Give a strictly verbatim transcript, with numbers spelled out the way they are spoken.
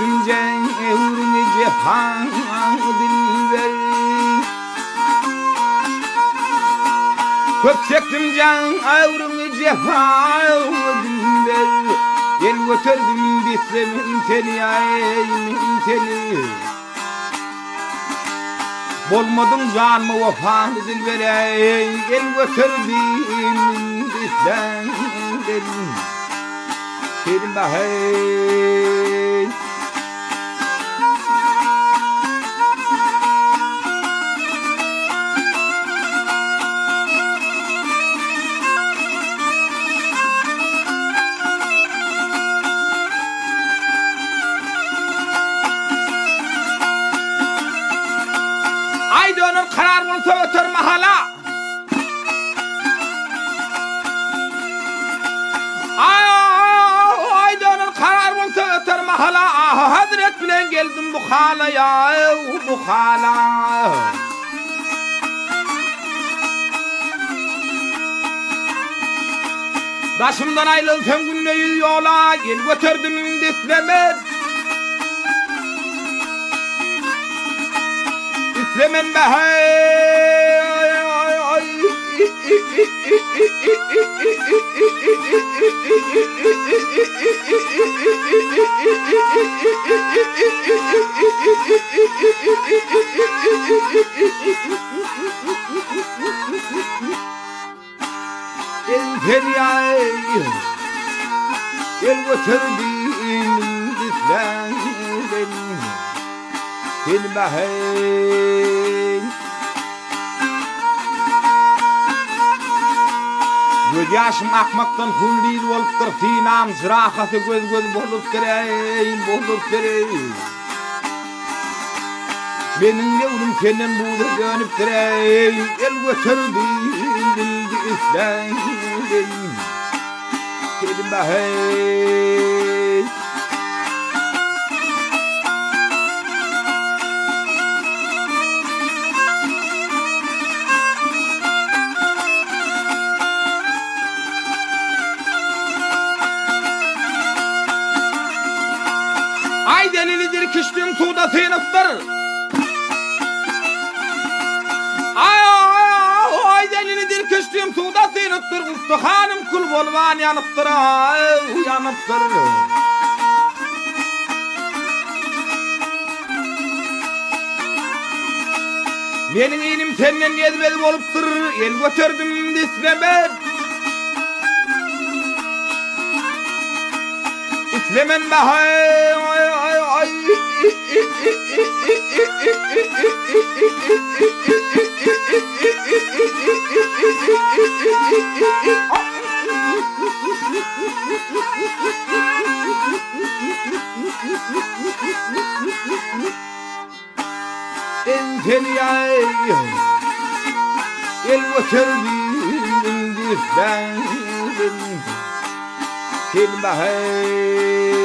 çektim evrimi cihan dilber. Köp çektim can evrimi cihan dilber. El götürdüm bitlemin teli aymin teli. Bolmadım canımı vefalı dilber. El götürdüm bitlemin teli. Kerim bahey. Ay dönür karar bulsa ötür mahala. Ay ay dönür karar bulsa ötür mahala. Ah hazret bilen geldim bu halaya, bu hala. Başımdan ayrılsam günleyi yola, gel götürdüm ditlemen. Ditlemen be hey. El feryay, el götürdüm ditlemen. Gel bahey. Göz yaşım akmaktan hulliz oluptur, sinam zırahası göz göz bolup derey, bolup derey. Benim yavrum senden buğda dönüp derey, el götürdüm dildi islen. Kedim bahey. Ay delilidir kıştığım suda sığınıptır. Ay ay ay delilidir kıştığım suda sığınıptır. Ustuhanım kul bolvan yanıptır, ay yanıptır. Benim inim senden yezmez oluptur, el götürdüm dislemen. İslemen bahay ay ay ay. Enfeniyay, el götürdüm ditlemen. Kelim bahey.